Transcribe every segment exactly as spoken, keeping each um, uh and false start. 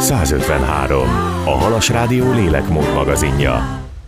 százötvenhárom. A Halas Rádió lélekmód magazinja.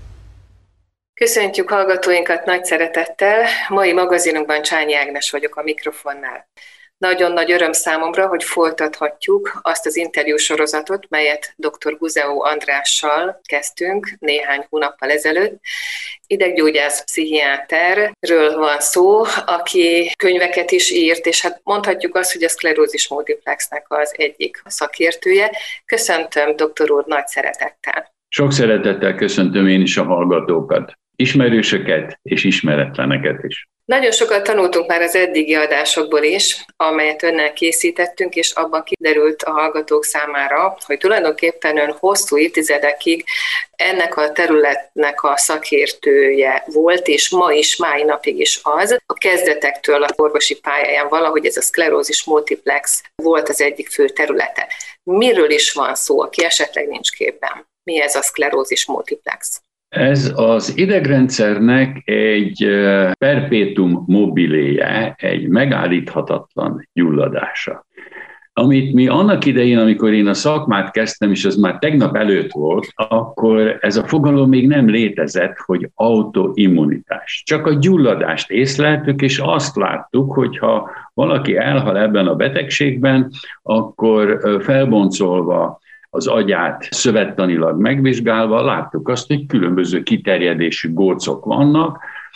Köszöntjük hallgatóinkat nagy szeretettel. Mai magazinunkban Csányi Ágnes vagyok a mikrofonnál. Nagyon nagy öröm számomra, hogy folytathatjuk azt az interjúsorozatot, melyet dr. Guzeó Andrással kezdtünk néhány hónappal ezelőtt. Ideggyógyász pszichiáterről van szó, aki könyveket is írt, és hát mondhatjuk azt, hogy a szklerózis multiplexnek az egyik szakértője. Köszöntöm, doktor úr, nagy szeretettel. Sok szeretettel köszöntöm én is a hallgatókat, ismerősöket és ismeretleneket is. Nagyon sokat tanultunk már az eddigi adásokból is, amelyet önnel készítettünk, és abban kiderült a hallgatók számára, hogy tulajdonképpen ön hosszú évtizedekig ennek a területnek a szakértője volt, és ma is, mai napig is az. A kezdetektől a orvosi pályáján valahogy ez a szklerózis multiplex volt az egyik fő területe. Miről is van szó, aki esetleg nincs képben? Mi ez a szklerózis multiplex? Ez az idegrendszernek egy perpétum mobiléje, egy megállíthatatlan gyulladása. Amit mi annak idején, amikor én a szakmát kezdtem, és az már tegnap előtt volt, akkor ez a fogalom még nem létezett, hogy autoimmunitás. Csak a gyulladást észleltük, és azt láttuk, hogy ha valaki elhal ebben a betegségben, akkor felboncolva az agyát szövettanilag megvizsgálva láttuk azt, hogy különböző kiterjedésű gócok vannak,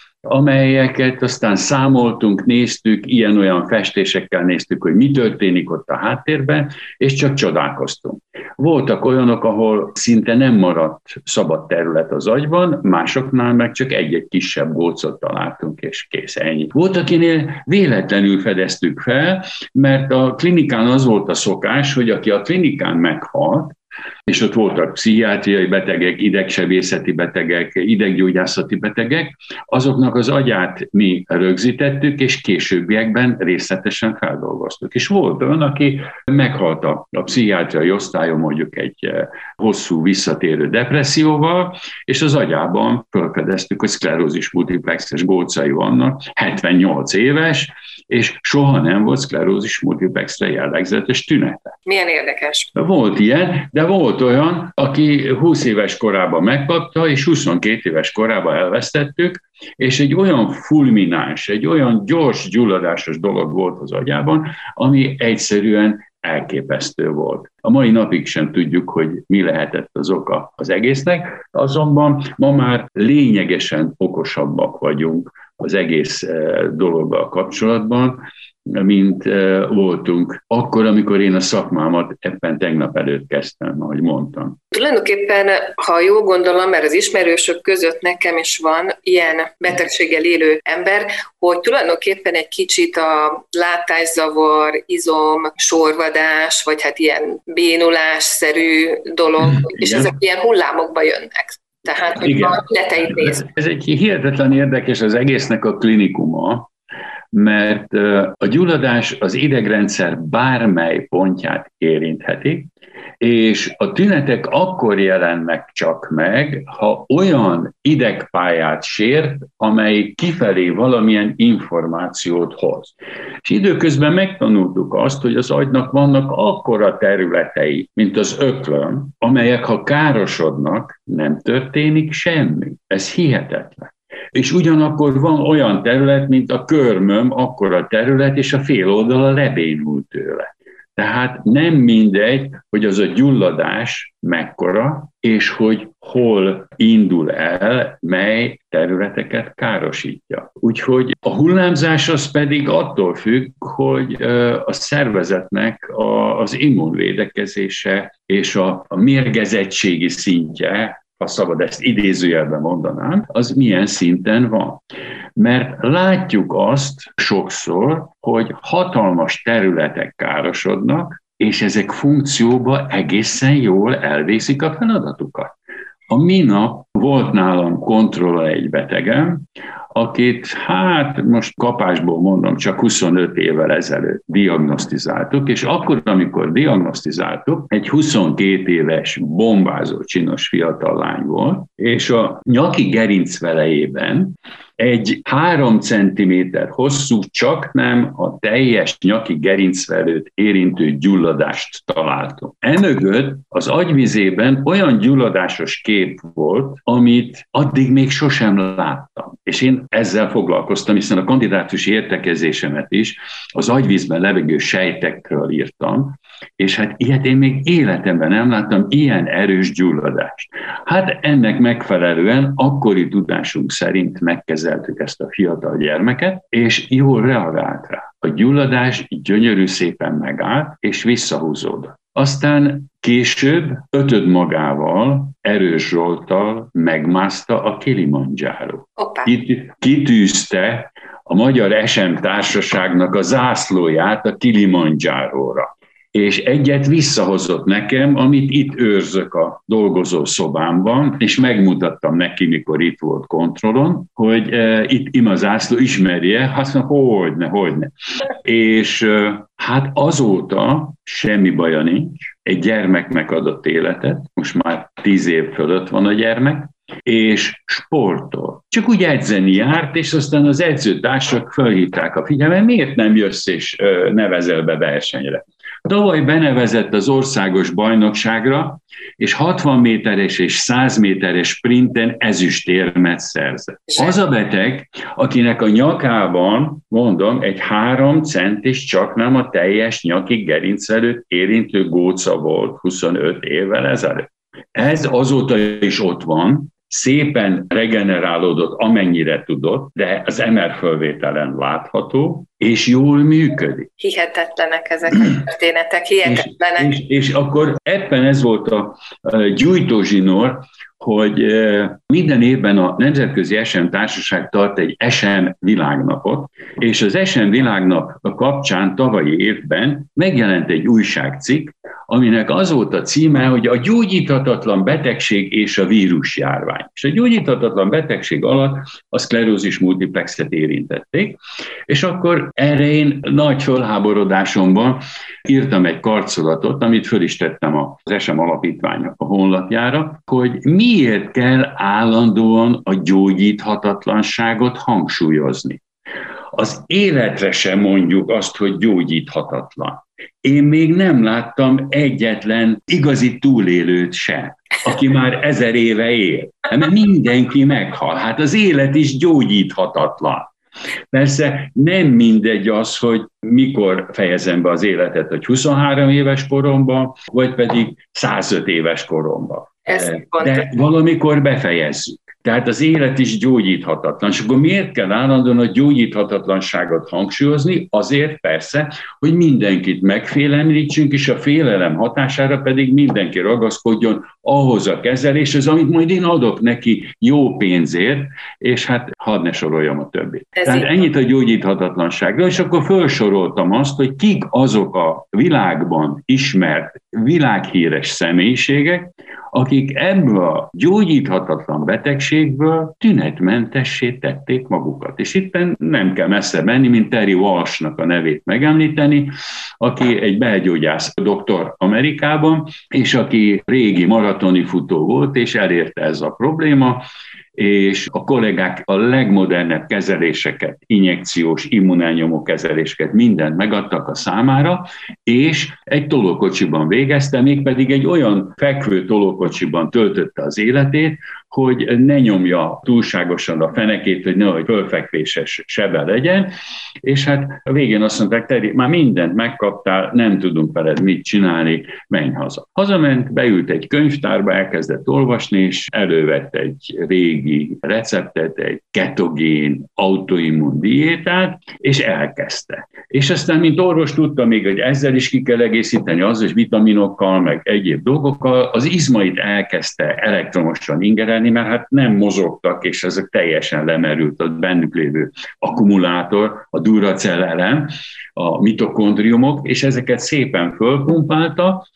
amelyeket aztán számoltunk, néztük, ilyen-olyan festésekkel néztük, hogy mi történik ott a háttérben, és csak csodálkoztunk. Voltak olyanok, ahol szinte nem maradt szabad terület az agyban, másoknál meg csak egy-egy kisebb gócot találtunk, és kész, ennyi. Volt, akinél véletlenül fedeztük fel, mert a klinikán az volt a szokás, hogy aki a klinikán meghalt, és ott voltak pszichiátriai betegek, idegsebészeti betegek, ideggyógyászati betegek, azoknak az agyát mi rögzítettük, és későbbiekben részletesen feldolgoztuk. És volt olyan, aki meghalt a pszichiátriai osztályon mondjuk egy hosszú visszatérő depresszióval, és az agyában felfedeztük, hogy szklerózis multiplexes gócai vannak, hetvennyolc éves, és soha nem volt szklerózis multiplexre jellegzetes tünete. Milyen érdekes. Volt ilyen, de volt olyan, aki húsz éves korában megkapta, és huszonkét éves korában elvesztettük, és egy olyan fulmináns, egy olyan gyors gyulladásos dolog volt az agyában, ami egyszerűen elképesztő volt. A mai napig sem tudjuk, hogy mi lehetett az oka az egésznek, azonban ma már lényegesen okosabbak vagyunk az egész dologgal kapcsolatban, mint voltunk akkor, amikor én a szakmámat ebben tegnap előtt kezdtem, ahogy mondtam. Tulajdonképpen, ha jól gondolom, mert az ismerősök között nekem is van ilyen betegséggel élő ember, hogy tulajdonképpen egy kicsit a látászavar, izom, sorvadás, vagy hát ilyen bénulásszerű dolog, mm, és igen. Ezek ilyen hullámokba jönnek. Tehát, hogy a leteit nézve. Ez egy hihetetlen érdekes az egésznek a klinikuma, mert a gyulladás az idegrendszer bármely pontját érintheti, és a tünetek akkor jelennek csak meg, ha olyan idegpályát sért, amely kifelé valamilyen információt hoz. És időközben megtanultuk azt, hogy az agynak vannak akkora területei, mint az öklöm, amelyek ha károsodnak, nem történik semmi. Ez hihetetlen. És ugyanakkor van olyan terület, mint a körmöm, akkora terület, és a fél oldala lebénult tőle. Tehát nem mindegy, hogy az a gyulladás mekkora, és hogy hol indul el, mely területeket károsítja. Úgyhogy a hullámzás az pedig attól függ, hogy a szervezetnek az immunvédekezése és a mérgezettségi szintje, ha szabad ezt idézőjelben mondanám, az milyen szinten van. Mert látjuk azt sokszor, hogy hatalmas területek károsodnak, és ezek funkcióba egészen jól elvészik a feladatukat. A minap volt nálam kontrolla egy betegem, akit hát most kapásból mondom, csak huszonöt évvel ezelőtt diagnosztizáltuk, és akkor, amikor diagnosztizáltuk, egy huszonkét éves bombázó csinos fiatal lány volt, és a nyaki gerincvelejében egy három centiméter hosszú, csak nem a teljes nyaki gerincvelőt érintő gyulladást találtunk. Emögött az agyvizében olyan gyulladásos kép volt, amit addig még sosem láttam. És én ezzel foglalkoztam, hiszen a kandidátusi értekezésemet is az agyvízben levegő sejtekről írtam, és hát ilyet én még életemben nem láttam, ilyen erős gyulladást. Hát ennek megfelelően akkori tudásunk szerint megkezeltük ezt a fiatal gyermeket, és jól reagált rá. A gyulladás gyönyörű szépen megállt, és visszahúzódott. Aztán később ötöd magával, Erős Zsolttal megmászta a Kilimanjaro. Kitűzte a Magyar es em Társaságnak a zászlóját a Kilimanjáróra. És egyet visszahozott nekem, amit itt őrzök a dolgozó szobámban, és megmutattam neki, mikor itt volt kontrollon, hogy e, itt ima zászló, ismerje, azt mondja, hogyne, hogyne. És e, hát azóta semmi baja nincs, egy gyermeknek adott életet, most már tíz év fölött van a gyermek, és sportol. Csak úgy edzeni járt, és aztán az edzőtársak felhívták a figyelmet, miért nem jössz és nevezel be versenyre. Tavaly benevezett az országos bajnokságra, és hatvan méteres és száz méteres sprinten ezüstérmet szerzett. Az a beteg, akinek a nyakában, mondom, egy három centis csak nem a teljes nyaki gerinc előtt érintő góca volt huszonöt évvel ezelőtt. Ez azóta is ott van, szépen regenerálódott, amennyire tudott, de az em er fölvételen látható, és jól működik. Hihetetlenek ezek a történetek, hihetetlenek. És, és, és akkor ebben ez volt a, a gyújtózsinór, hogy minden évben a Nemzetközi es em Társaság tart egy es em világnapot, és az es em világnap kapcsán tavalyi évben megjelent egy újságcikk, aminek az volt a címe, hogy a gyógyíthatatlan betegség és a vírusjárvány. És a gyógyíthatatlan betegség alatt a szklerózis multiplexet érintették, és akkor erre én nagy fölháborodásomban írtam egy karcolatot, amit föl is tettem az es em alapítványnak a honlapjára, hogy miért kell állandóan a gyógyíthatatlanságot hangsúlyozni. Az életre sem mondjuk azt, hogy gyógyíthatatlan. Én még nem láttam egyetlen igazi túlélőt sem, aki már ezer éve él. Mert mindenki meghal. Hát az élet is gyógyíthatatlan. Persze nem mindegy az, hogy mikor fejezem be az életet, hogy huszonhárom éves koromban, vagy pedig százöt éves koromban. De valamikor befejezzük. Tehát az élet is gyógyíthatatlan. És akkor miért kell állandóan a gyógyíthatatlanságot hangsúlyozni? Azért persze, hogy mindenkit megfélemlítsünk, és a félelem hatására pedig mindenki ragaszkodjon ahhoz a kezeléshez, amit majd én adok neki jó pénzért, és hát hadd ne soroljam a többit. Ez Tehát ennyit a gyógyíthatatlanságról, és akkor felsoroltam azt, hogy kik azok a világban ismert, világhíres személyiségek, akik ebből a gyógyíthatatlan betegségből tünetmentessé tették magukat. És itt nem kell messze menni, mint Terry Walshnak a nevét megemlíteni, aki egy belgyógyász doktor Amerikában, és aki régi maratoni futó volt, és elérte ez a probléma, és a kollégák a legmodernebb kezeléseket, injekciós, immunelnyomó kezeléseket, mindent megadtak a számára, és egy tolókocsiban végezte, mégpedig egy olyan fekvő tolókocsiban töltötte az életét, hogy ne nyomja túlságosan a fenekét, hogy nehogy fölfekvéses sebe legyen, és hát a végén azt mondták, Teri, már mindent megkaptál, nem tudunk veled mit csinálni, menj haza. Hazament, beült egy könyvtárba, elkezdett olvasni, és elővett egy régi receptet, egy ketogén autoimmun diétát, és elkezdte. És aztán, mint orvos tudta még, hogy ezzel is ki kell egészíteni, az is vitaminokkal, meg egyéb dolgokkal, az izmait elkezdte elektromosan ingerelni, mert hát nem mozogtak, és ezek teljesen lemerült a bennük lévő akkumulátor, a Duracell elem, a mitokondriumok, és ezeket szépen fölpumpálta,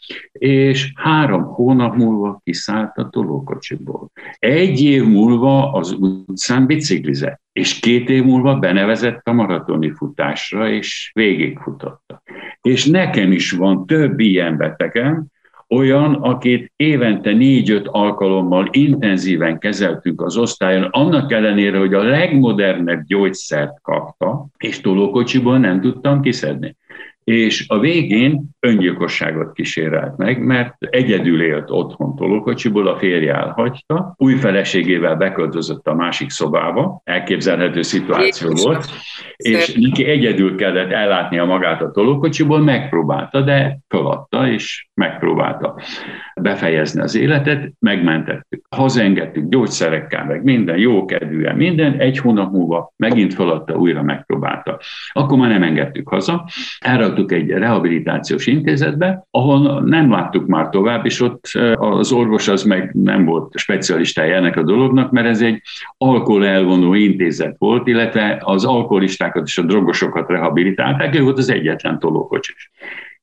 és három hónap múlva kiszállt a tolókocsiból. Egy év múlva az utcán biciklizett, és két év múlva benevezett a maratoni futásra, és végigfutotta. És nekem is van több ilyen betegem, olyan, akit évente négy-öt alkalommal intenzíven kezeltünk az osztályon, annak ellenére, hogy a legmodernebb gyógyszert kapta, és tolókocsiból nem tudtam kiszedni. És a végén öngyilkosságot kísérelt meg, mert egyedül élt otthon tolókocsiból, a férje elhagyta, új feleségével beköltözött a másik szobába, elképzelhető szituáció volt, és neki egyedül kellett ellátnia magát a tolókocsiból, megpróbálta, de feladta, és megpróbálta befejezni az életet, megmentettük. Hazaengedtük gyógyszerekkel, meg minden, jókedvűen, minden, egy hónap múlva megint feladta, újra megpróbálta. Akkor már nem engedtük haza, elraktuk egy rehabilitációs intézetbe, ahol nem láttuk már tovább, és ott az orvos az meg nem volt specialistája ennek a dolognak, mert ez egy alkoholelvonó intézet volt, illetve az alkoholistákat és a drogosokat rehabilitálták, ő volt az egyetlen tolókocsis.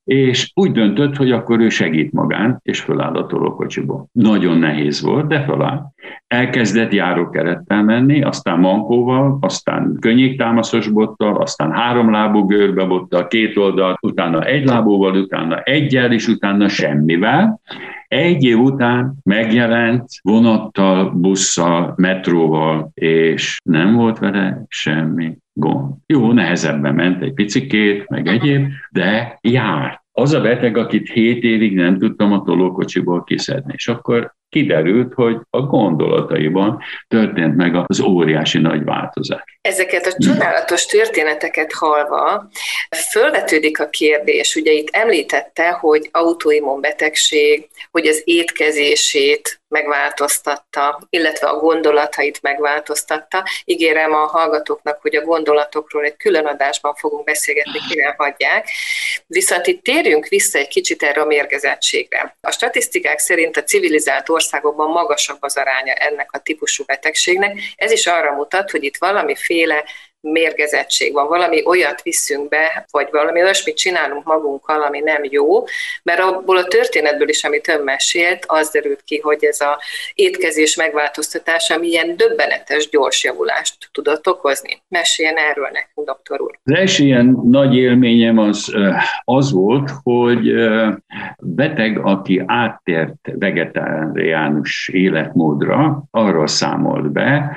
És úgy döntött, hogy akkor ő segít magán, és föláll a tolókocsiból. Nagyon nehéz volt, de föláll. Elkezdett járókerettel menni, aztán mankóval, aztán könnyéktámaszos bottal, aztán háromlábú görbebottal, két oldalt, utána egylábúval, utána egyel, és utána semmivel. Egy év után megjelent vonattal, busszal, metróval, és nem volt vele semmi gond. Jó, nehezebben ment egy picikét, meg egyéb, de jár. Az a beteg, akit hét évig nem tudtam a tolókocsiból kiszedni, és akkor kiderült, hogy a gondolataiban történt meg az óriási nagy változás. Ezeket a csodálatos történeteket hallva fölvetődik a kérdés, ugye itt említette, hogy autoimmunbetegség, hogy az étkezését megváltoztatta, illetve a gondolatait megváltoztatta. Ígérem a hallgatóknak, hogy a gondolatokról egy külön adásban fogunk beszélgetni, kire hagyják. Viszont itt térjünk vissza egy kicsit erre a mérgezettségre. A statisztikák szerint a civilizált országokban magasabb az aránya ennek a típusú betegségnek. Ez is arra mutat, hogy itt valamiféle mérgezettség van, valami olyat viszünk be, vagy valami olyasmit csinálunk magunkkal, ami nem jó, mert abból a történetből is, amit ön mesélt, az derült ki, hogy ez az étkezés megváltoztatása milyen döbbenetes gyors javulást tudott okozni. Meséljen erről nekünk, doktor úr. Az első ilyen nagy élményem az, az volt, hogy beteg, aki áttért vegetáriánus életmódra, arról számolt be,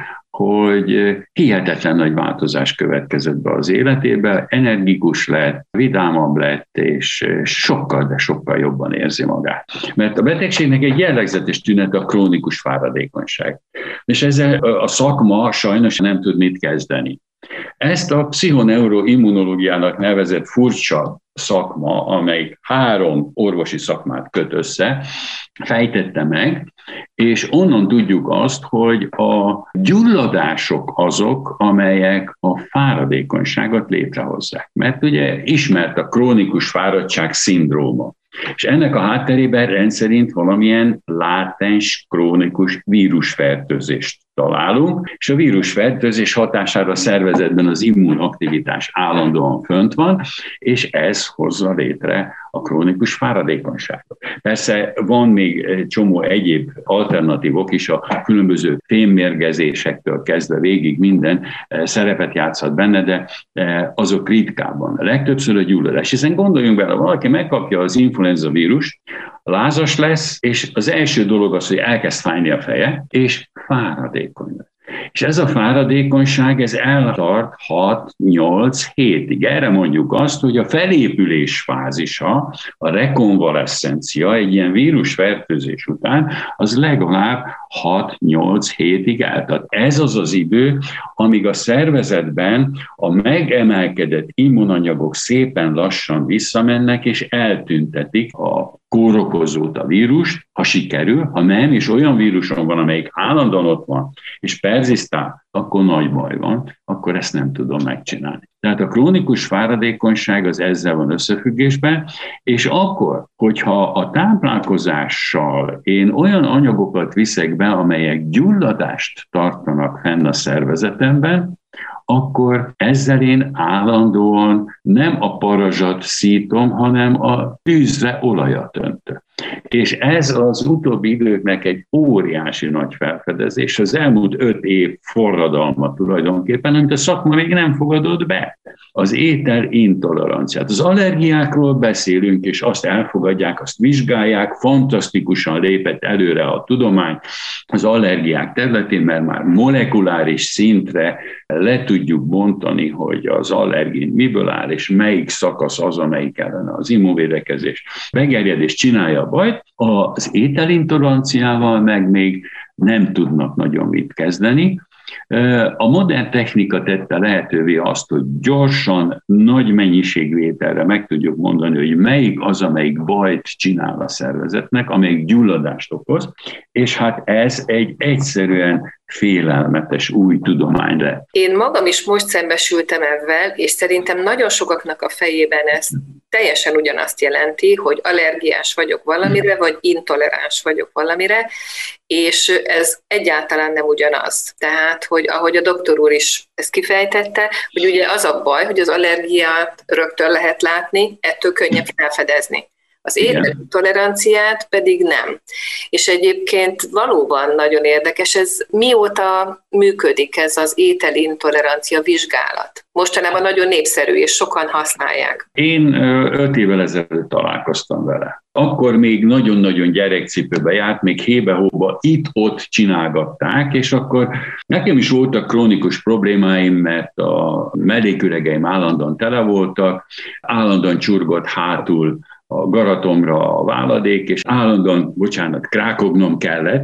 hogy hihetetlen nagy változás következett be az életébe, energikus lett, vidámabb lett, és sokkal, de sokkal jobban érzi magát. Mert a betegségnek egy jellegzetes tünet a krónikus fáradékonyság. És ezzel a szakma sajnos nem tud mit kezdeni. Ezt a pszichoneuroimmunológiának nevezett furcsa szakma, amely három orvosi szakmát köt össze, fejtette meg, és onnan tudjuk azt, hogy a gyulladások azok, amelyek a fáradékonyságot létrehozzák. Mert ugye ismert a krónikus fáradtság szindróma. És ennek a hátterében rendszerint valamilyen látens, krónikus vírusfertőzést találunk, és a vírusfertőzés hatására a szervezetben az immunaktivitás állandóan fönt van, és ez hozza létre a krónikus fáradékonyságot. Persze van még egy csomó egyéb alternatívok is, a különböző fémmérgezésektől kezdve végig minden szerepet játszhat benne, de azok ritkában. Legtöbbször a gyulladás. Hiszen gondoljunk bele, valaki megkapja az influenza vírust, lázas lesz, és az első dolog az, hogy elkezd fájni a feje, és fáradékony lesz. És ez a fáradékonyság, ez eltart hat-nyolc hétig. Erre mondjuk azt, hogy a felépülés fázisa, a rekonvalescencia egy ilyen vírusfertőzés után, az legalább hat-nyolc hétig eltart. Ez az az idő, amíg a szervezetben a megemelkedett immunanyagok szépen lassan visszamennek, és eltüntetik a kórokozót, a vírust, ha sikerül, ha nem, és olyan víruson van, amelyik állandóan ott van, és perzisztál, akkor nagy baj van, akkor ezt nem tudom megcsinálni. Tehát a krónikus fáradékonyság az ezzel van összefüggésben, és akkor, hogyha a táplálkozással én olyan anyagokat viszek be, amelyek gyulladást tartanak fenn a szervezetemben, akkor ezzel én állandóan nem a parazsat szítom, hanem a tűzre olajat öntök. És ez az utóbbi időknek egy óriási nagy felfedezés, az elmúlt öt év forradalma tulajdonképpen, amit a szakma még nem fogadott be. Az étel intoleranciát. Az allergiákról beszélünk, és azt elfogadják, azt vizsgálják, fantasztikusan lépett előre a tudomány az allergiák területén, mert már molekuláris szintre le tudjuk bontani, hogy az allergén miből áll, és melyik szakasz az, amelyik ellene az immunvédekezés meggerjedés csinálja a bajt. Az ételintoleranciával meg még nem tudnak nagyon mit kezdeni. A modern technika tette lehetővé azt, hogy gyorsan, nagy mennyiségű ételre meg tudjuk mondani, hogy melyik az, amelyik bajt csinál a szervezetnek, amelyik gyulladást okoz, és hát ez egy egyszerűen félelmetes új tudomány lett. Én magam is most szembesültem ezzel, és szerintem nagyon sokaknak a fejében ez teljesen ugyanazt jelenti, hogy allergiás vagyok valamire, vagy intoleráns vagyok valamire, és ez egyáltalán nem ugyanaz. Tehát, hogy ahogy a doktor úr is ezt kifejtette, hogy ugye az a baj, hogy az allergiát rögtön lehet látni, ettől könnyebb felfedezni. Az ételintoleranciát pedig nem. És egyébként valóban nagyon érdekes, ez mióta működik ez az ételintolerancia vizsgálat? Mostanában nagyon népszerű, és sokan használják. Én öt évvel ezelőtt találkoztam vele. Akkor még nagyon-nagyon gyerekcipőbe járt, még hébe-hóba itt-ott csinálgatták, és akkor nekem is voltak krónikus problémáim, mert a melléküregeim állandóan tele voltak, állandóan csurgott hátul a garatomra a váladék, és állandóan, bocsánat, krákognom kellett,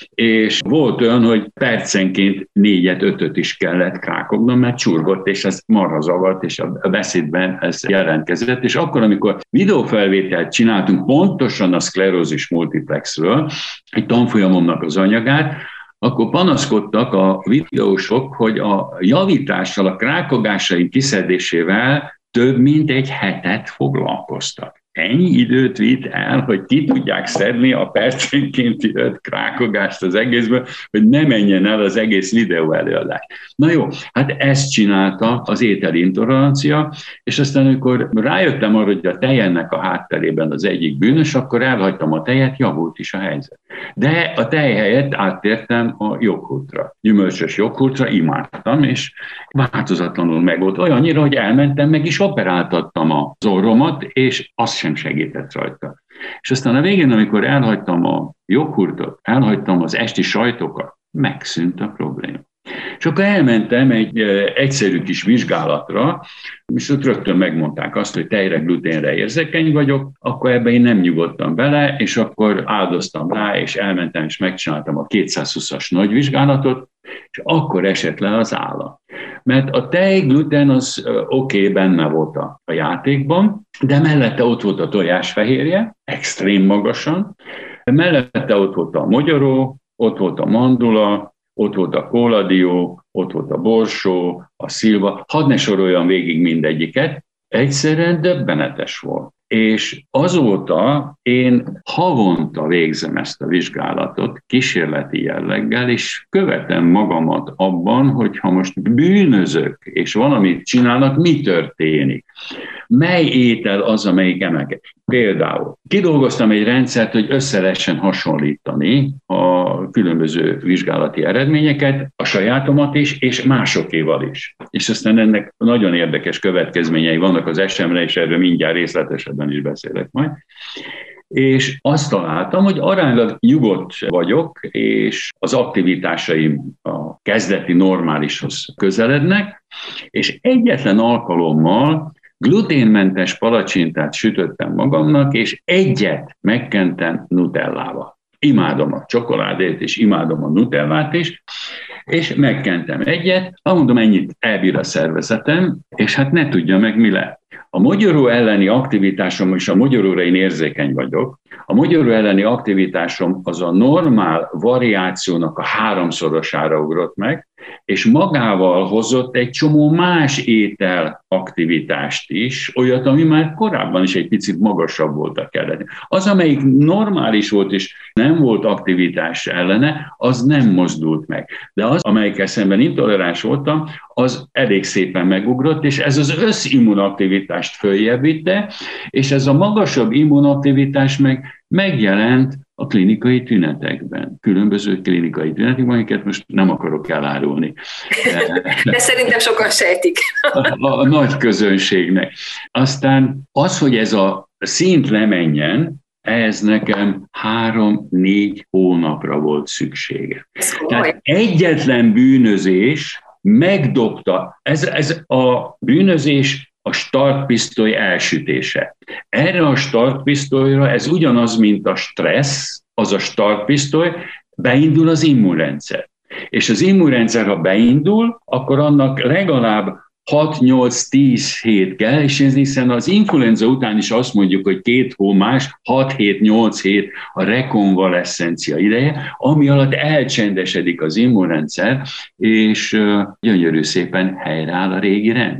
és volt olyan, hogy percenként négyet, ötöt is kellett krákognom, mert csurgott, és ez marha zavart, és a beszédben ez jelentkezett, és akkor, amikor videófelvételt csináltunk pontosan a szklerózis multiplexről, egy tanfolyamomnak az anyagát, akkor panaszkodtak a videósok, hogy a javítással, a krákogásaink kiszedésével több mint egy hetet foglalkoztak. Ennyi időt vitt el, hogy ki tudják szedni a percenkénti öt krákogást az egészből, hogy ne menjen el az egész videó előadás. Na jó, hát ezt csinálta az ételintolerancia, és aztán amikor rájöttem arra, hogy a tejennek a hátterében az egyik bűnös, akkor elhagytam a tejet, javult is a helyzet. De a tej helyett áttértem a joghurtra. Gyümölcsös joghurtra imádtam, és változatlanul megvolt olyannyira, hogy elmentem, meg is operáltattam az orromat, és azt sem segített rajta. És aztán a végén, amikor elhagytam a joghurtot, elhagytam az esti sajtokat, megszűnt a probléma. És akkor elmentem egy egyszerű kis vizsgálatra, és ott rögtön megmondták azt, hogy tejre, gluténre érzékeny vagyok, akkor ebbe én nem nyugodtam bele, és akkor áldoztam rá, és elmentem, és megcsináltam a kétszázhúszas nagy vizsgálatot, és akkor esett le az állam. Mert a tej, gluten az oké, okay, benne volt a, a játékban, de mellette ott volt a tojásfehérje, extrém magasan, mellette ott volt a mogyoró, ott volt a mandula, ott volt a kóladió, ott volt a borsó, a szilva, hadd ne soroljam végig mindegyiket, egyszerűen döbbenetes volt. És azóta én havonta végzem ezt a vizsgálatot kísérleti jelleggel, és követem magamat abban, hogy ha most bűnözök, és valamit csinálnak, mi történik? Mely étel az, amelyik emelkedik? Például kidolgoztam egy rendszert, hogy össze lehessen hasonlítani a különböző vizsgálati eredményeket, a sajátomat is, és másokéval is. És aztán ennek nagyon érdekes következményei vannak az esemre, és erről mindjárt részletesebben is beszélek majd. És azt találtam, hogy aránylag nyugodt vagyok, és az aktivitásaim a kezdeti normálishoz közelednek, és egyetlen alkalommal gluténmentes palacsintát sütöttem magamnak, és egyet megkentem nutellával. Imádom a csokoládét, és imádom a nutellát is, és megkentem egyet, mondom, ennyit elbír a szervezetem, és hát ne tudja meg, mi lett. A mogyoró elleni aktivitásom, és a mogyoróra én érzékeny vagyok, a mogyoró elleni aktivitásom az a normál variációnak a háromszorosára ugrott meg, és magával hozott egy csomó más étel aktivitást is, olyat, ami már korábban is egy picit magasabb volt a keleti. Az, amelyik normális volt és nem volt aktivitás ellene, az nem mozdult meg. De az, amelyikkel szemben intoleráns voltam, az elég szépen megugrott, és ez az összimmunaktivitást följebb vitte, és ez a magasabb immunaktivitás meg megjelent a klinikai tünetekben, különböző klinikai tünetekben, amiket most nem akarok elárulni. De szerintem sokan sejtik. A, a nagy közönségnek. Aztán az, hogy ez a szint lemenjen, ez nekem három-négy hónapra volt szüksége. Tehát egyetlen bűnözés megdobta, ez, ez a bűnözés a startpisztoly elsütése. Erre a startpisztolyra ez ugyanaz, mint a stressz, az a startpisztoly, beindul az immunrendszer. És az immunrendszer, ha beindul, akkor annak legalább hat-nyolc-tíz hét kell, és hiszen az influenza után is azt mondjuk, hogy két hó más, hat-hét-nyolc hét a rekonvalescencia ideje, ami alatt elcsendesedik az immunrendszer, és gyönyörű szépen helyreáll a régi rend.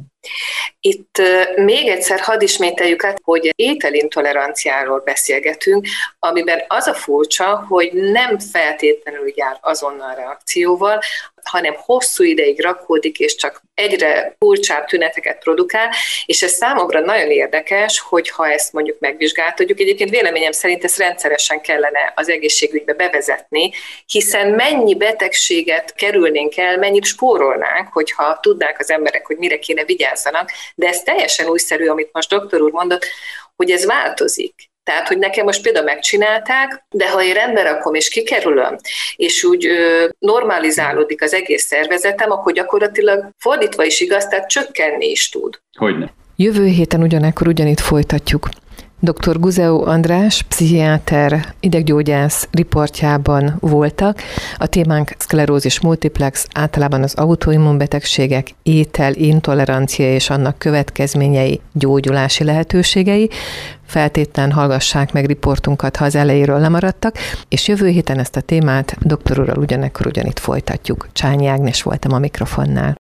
Itt még egyszer hadd ismételjük át, hogy ételintoleranciáról beszélgetünk, amiben az a furcsa, hogy nem feltétlenül jár azonnal reakcióval, hanem hosszú ideig rakódik, és csak egyre furcsább tüneteket produkál, és ez számomra nagyon érdekes, hogy ha ezt mondjuk megvizsgáltatjuk, egyébként véleményem szerint ezt rendszeresen kellene az egészségügybe bevezetni, hiszen mennyi betegséget kerülnénk el, mennyit spórolnánk, hogyha tudnák az emberek, hogy mire kéne vigyázzanak, de ez teljesen újszerű, amit most doktor úr mondott, hogy ez változik. Tehát, hogy nekem most például megcsinálták, de ha én rendbe rakom és kikerülöm, és úgy ö, normalizálódik az egész szervezetem, akkor gyakorlatilag fordítva is igaz, tehát csökkenni is tud. Hogyne. Jövő héten ugyanekkor ugyanitt folytatjuk. doktor Guzeau András, pszichiáter, ideggyógyász riportjában voltak. A témánk szklerózis multiplex, általában az autoimmunbetegségek, étel, intolerancia és annak következményei, gyógyulási lehetőségei. Feltétlen hallgassák meg riportunkat, ha az elejéről lemaradtak, és jövő héten ezt a témát doktor úrral ugyanekkor ugyanitt folytatjuk. Csányi Ágnes voltam a mikrofonnál.